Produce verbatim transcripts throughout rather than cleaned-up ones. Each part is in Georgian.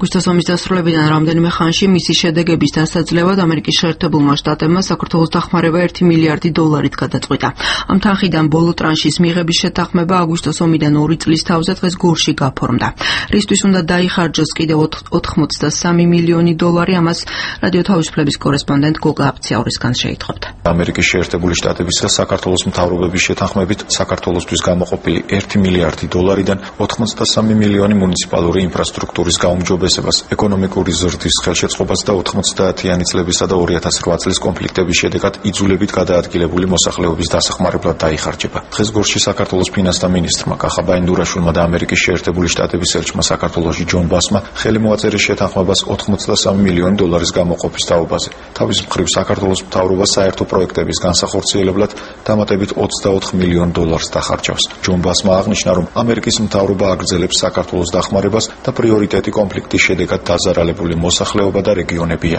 აგვისტოს ომის დასრულებიდან რამდენიმე ხანში მისი შედეგების დასაძლევად ამერიკის შეერთებულმა შტატებმა საქართველოს დახმარება ერთი მილიარდი დოლარით გადაწყვიტა. Ამ თანხიდან ბოლო ტრანშის მიღების შეთანხმება აგვისტოს ომიდან ორი წლის თავზე დღეს გურში გაფორმდა. რისთვის უნდა დაიხარჯოს კიდევ ოთხმოცდასამი მილიონი დოლარი, ამას რადიო თავისუფლების კორესპონდენტ გოგა აფციაურისგან შეითხოვთ. ამერიკის შეერთებული შტატებისა საქართველოს მთავრობების შეთანხმებით საქართველოსთვის გამოყოფილი ერთი მილიარდი დოლარიდან ოთხმოცდასამი მილიონი მუნიციპალური ინფრასტრუქტურის გაუმჯობესებას, ეკონომიკური ზრდის ხელშეწყობას და ოთხმოცდაათიანი წლებისა და ორი ათას რვა წლის კონფლიქტების შედეგად იძულებით გადაადგილებული მოსახლეობის დასახმარებლად დაიხარჯება. დღეს გორში საქართველოს ფინანსთა მინისტრმა კახაბა ინდურაშვილმა და ამერიკის შეერთებული შტატების ელჩმა საქართველოში ჯონ ბასმა ხელი მოაწერეს შეთანხმებას ოთხმოცდასამი მილიონი დოლარის გამოყოფის თაობაზე. თავის მხრივ საქართველოს მთავრობა საერთო პროექტების განსახორციელებლად დამატებით ოცდაოთხ მილიონ დოლარს დახარჯავს. ჯონ ბასმა აღნიშნა, რომ ამერიკის მთავრობა აგრძელებს საქართველოს დახმარებას და პრიორიტეტი კონფლიქტის შედეგად დაზარალებული მოსახლეობა და რეგიონებია.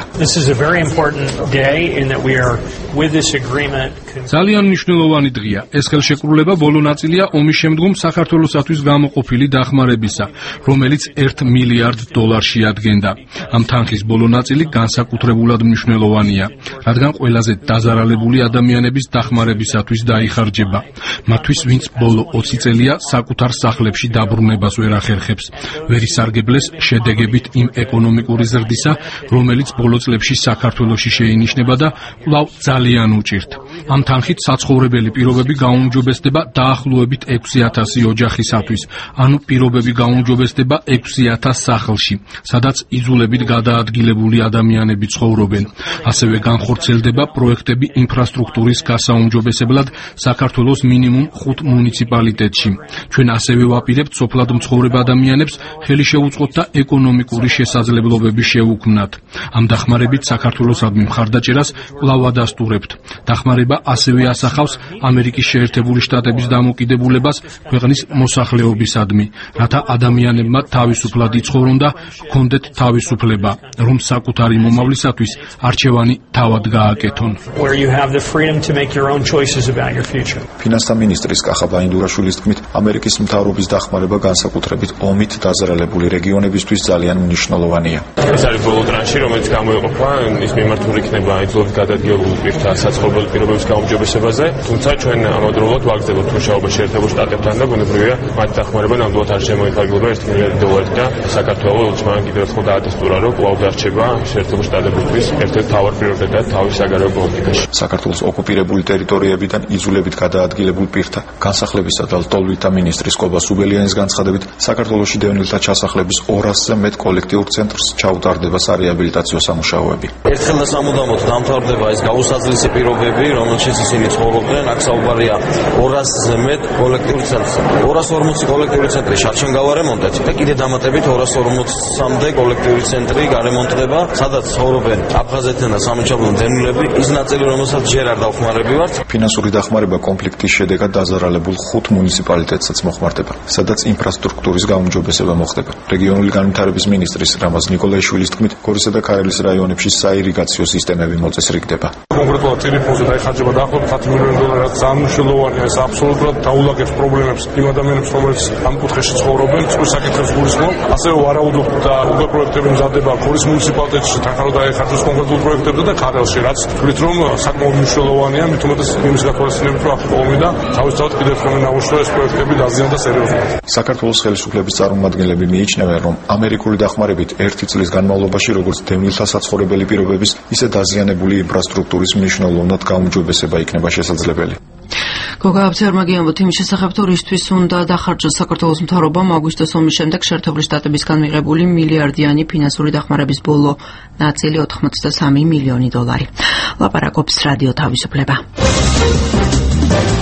ძალიან მნიშვნელოვანი დღეა. ეს ხელშეკრულება ბოლო ნაწილია ომის შემდგომ საქართველოსათვის გამოყოფილი დახმარებისა, რომელიც ერთ მილიარდ დოლარს შეადგენდა. ამ თანხის ბოლო ნაწილი განსაკუთრებულად მნიშვნელოვანია, რადგან ყველაზე დაზარალებული ადამიანების დახმარებისათვის დაიხარჯება. მათთვის, ვინც ბოლო ოცი წელია საკუთარ სახლებში დაბრუნებას ვერ ახერხებს, ვერ ისარგებლეს შედეგებით იმ ეკონომიკური ზრდისა, რომელიც ბოლო წლებში საქართველოში შეინიშნება და კვლავ ძალიან უჭირთ. ამ თანხით საცხოვრებელი პირობები გაუმჯობესდება დაახლოებით ექვსი ათასი ოჯახისათვის, ანუ პირობები გაუმჯობესდება ექვსი ათას სახლში, სადაც იძულებით გადაადგილებული ადამიანები ცხოვრობენ. ასევე განხორციელდება პროექტები ინფრასტრუქტურის გასაუმჯობესებლად საქართველოს მინიმუმ ხუთ მუნიციპალიტეტში. ჩვენ ასევე ვაპირებთ სოფლად მცხოვრებ ადამიანებს ხელი შეუწყოთ და ეკონომიკური შესაძლებლობები შევუქმნათ. ამ დახმარებით საქართველოსადმი მხარდაჭერას კვლავ ადასტურებთ. დახმარება ასევე ასახავს ამერიკის შეერთებული შტატების დამოკიდებულებას ქვეყნის მოსახლეობისადმი, რათა ადამიანებმა თავისუფლად იცხოვრონ და ჰქონდეთ თავისუფლება, რომ საკუთარი მომავლისათვის არჩევანი თავად გააკეთონ. ფინანსთა მინისტრის კახაბა ინდურაშვილის თქმით, ამერიკის მთავრობის დახმარება განსაკუთრებით ომით დაზარალებული რეგიონებისთვის ძალიან მნიშვნელოვანია. ეს არის ბოლო ტრანში, რომელიც გამოიყოფა, ის მიმართული იქნება იძულებით გადაადგილებული პირთა საცხოვრებელი პირობების გაუმჯობესებაზე, თუმცა ჩვენ ამავდროულად ვაგრძელებთ მუშაობას შეერთებულ შტატებთან და ბუნებრივია მათი დახმარება ნამდვილად არ შემოიფარგლება ერთი მილიარდი დოლარით და საქართველოს მან კიდევ ერთხელ დაადასტურა, რომ კვლავ დარჩება შეერთებულ შტატებისთვის ერთ-ერთი მთავარი პრიორიტეტად თავის საგარეო პოლიტიკაში. საქართველოს ოკუპირებული ტერიტორიებიდან იძულებით გადაადგილებულ პირთა განსახლებისა და ლტოლვილთა მინისტრის კობა სუბელიანის განცხადებით, საქართველოში დევნილთა ჩასახლების ორასზე მეტ კოლექტიურ ცენტრს ჩაუტარდება სარეაბილიტაციო სამუშაოები. ერთხელ და სამუდამოდ დამთავრდება ეს გაუსაზრისი პირობები, რომელშიც ისინი ცხოვრობდნენ. აქ საუბარია ორასზე მეტ კოლექტიური ცენტრზე. ორას ორმოცი კოლექტიური ცენტრი შარშან გავარემონტეთ და კიდე დამატებით ორას ორმოცამდე კოლექტიური ცენტრი გარემონტდება, სადაც ცხოვრობენ აფხაზეთიდან და სამოჩაბლიდან დევნილები, ის ნაწილი, რომელსაც ჯერ არ დავხმარებივართ. ფინანსური დახმარება კონფლიქტის შედეგად დაზარალებულ ხუთ მუნიციპალიტეტსაც მოხმარდება, სადაც ინფრასტრუქტურის გაუმჯობესება მოხდება. რეგიონული განვითარების მინისტრის რამაზ ნიკოლაიშვილის თქმით, გორისა და ქარელის რაიონებში საირიგაციო სისტემები მოწესრიგდება. კონკრეტულად ტელეფონზე დაიხარჯება დაახლოებით ათი მილიონი დოლარი, რაც ძალიან მნიშვნელოვანია. ეს აბსოლუტურად დაულაგებს პრობლემებს იმ ადამიანებს, რომლებიც ამ კუთხეში ცხოვრობენ, წყვილ საკითხებს გულისხმობ. ასევე ვარაუდობთ და უკვე პროექტები მზადდება გორის მუნიციპალიტეტში, თანხმობა დაიხარჯოს კონკრეტულ პროექტებზე და ქარელში, რაც თვლით რომ საკმაოდ მნიშვნელოვანია, მით უმეტეს იმის გათვალისწინებით, რომ აქ ომი და თავისთავად კიდევ ერთხელ ნაუშვა ეს პროექტები დაზიანდა სერიოზულად. საქართველოს ხელისუფლების წარმომადგენლები მიიჩნევენ, რომ ამერიკული დახმარებით ერთი წლის განმავლობაში როგორც დევნილთა საცხოვრებელი პირობების, ისე დაზიანებული ინფრასტრუქტურის მნიშვნელოვნად გაუმჯობესება იქნება შესაძლებელი. გოგა აფციაურმა გიამბოთ იმის შესახებ, თუ რისთვის უნდა დახარჯოს საქართველოს მთავრობამ აგვისტოს ომის შემდეგ შეერთებული შტატებისგან მიღებული მილიარდიანი ფინანსური დახმარების ბოლო ნაწილი ოთხმოცდასამი მილიონი დოლარი. ლაპარაკობს რადიო თავისუფლება.